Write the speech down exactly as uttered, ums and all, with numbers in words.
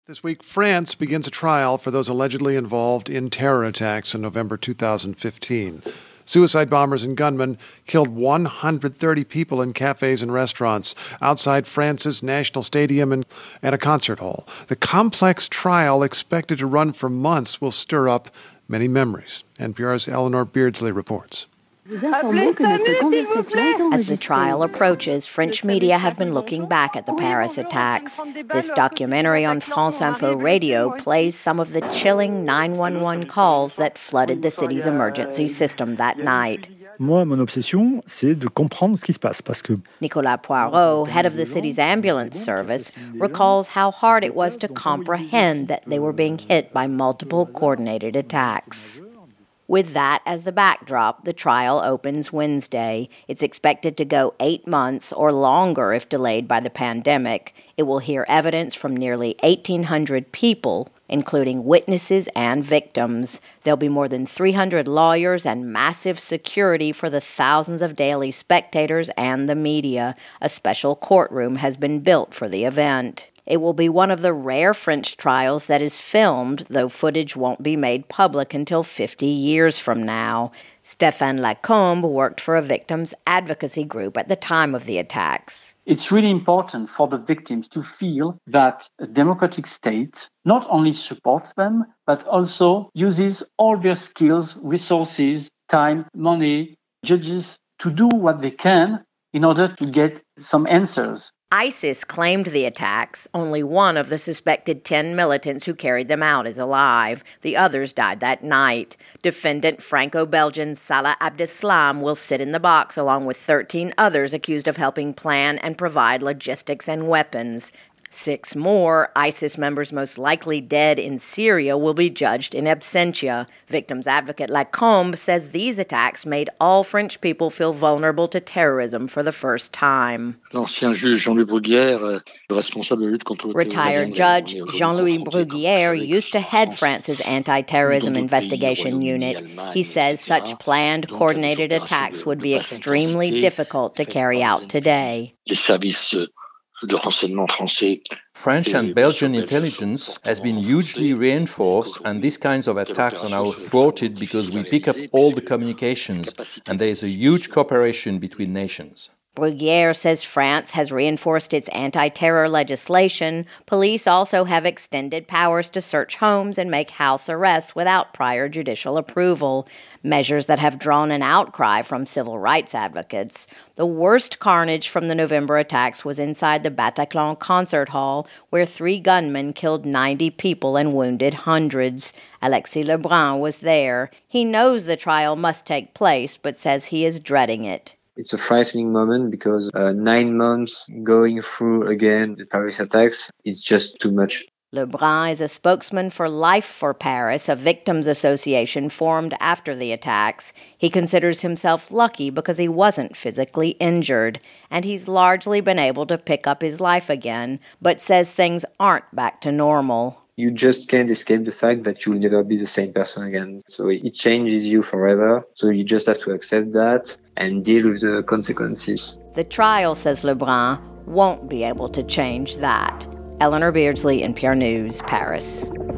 This week, France begins a trial for those allegedly involved in terror attacks in November two thousand fifteen. Suicide bombers and gunmen killed one hundred thirty people in cafes and restaurants outside France's national stadium and, and a concert hall. The complex trial, expected to run for months, will stir up many memories. N P R's Eleanor Beardsley reports. As the trial approaches, French media have been looking back at the Paris attacks. This documentary on France Info Radio plays some of the chilling nine one one calls that flooded the city's emergency system that night. Moi, mon obsession, c'est de comprendre ce qui se passe, parce que Nicolas Poirot, head of the city's ambulance service, recalls how hard it was to comprehend that they were being hit by multiple coordinated attacks. With that as the backdrop, the trial opens Wednesday. It's expected to go eight months or longer if delayed by the pandemic. It will hear evidence from nearly eighteen hundred people, including witnesses and victims. There'll be more than three hundred lawyers and massive security for the thousands of daily spectators and the media. A special courtroom has been built for the event. It will be one of the rare French trials that is filmed, though footage won't be made public until fifty years from now. Stéphane Lacombe worked for a victims' advocacy group at the time of the attacks. It's really important for the victims to feel that a democratic state not only supports them, but also uses all their skills, resources, time, money, judges to do what they can in order to get some answers. ISIS claimed the attacks. Only one of the suspected ten militants who carried them out is alive. The others died that night. Defendant Franco-Belgian Salah Abdeslam will sit in the box along with thirteen others accused of helping plan and provide logistics and weapons. Six more ISIS members most likely dead in Syria will be judged in absentia. Victims advocate Lacombe says these attacks made all French people feel vulnerable to terrorism for the first time. Retired Judge Jean-Louis Bruguière used to head France's anti-terrorism investigation unit. He says such planned, coordinated attacks would be extremely difficult to carry out today. French and Belgian intelligence has been hugely reinforced, and these kinds of attacks are now thwarted because we pick up all the communications, and there is a huge cooperation between nations. Bruguière says France has reinforced its anti-terror legislation. Police also have extended powers to search homes and make house arrests without prior judicial approval, measures that have drawn an outcry from civil rights advocates. The worst carnage from the November attacks was inside the Bataclan concert hall, where three gunmen killed ninety people and wounded hundreds. Alexis Lebrun was there. He knows the trial must take place, but says he is dreading it. It's a frightening moment because uh, nine months going through again the Paris attacks, it's just too much. Lebrun is a spokesman for Life for Paris, a victims association formed after the attacks. He considers himself lucky because he wasn't physically injured, and he's largely been able to pick up his life again, but says things aren't back to normal. You just can't escape the fact that you'll never be the same person again. So it changes you forever. So you just have to accept that and deal with the consequences. The trial, says Lebrun, won't be able to change that. Eleanor Beardsley, N P R News, Paris.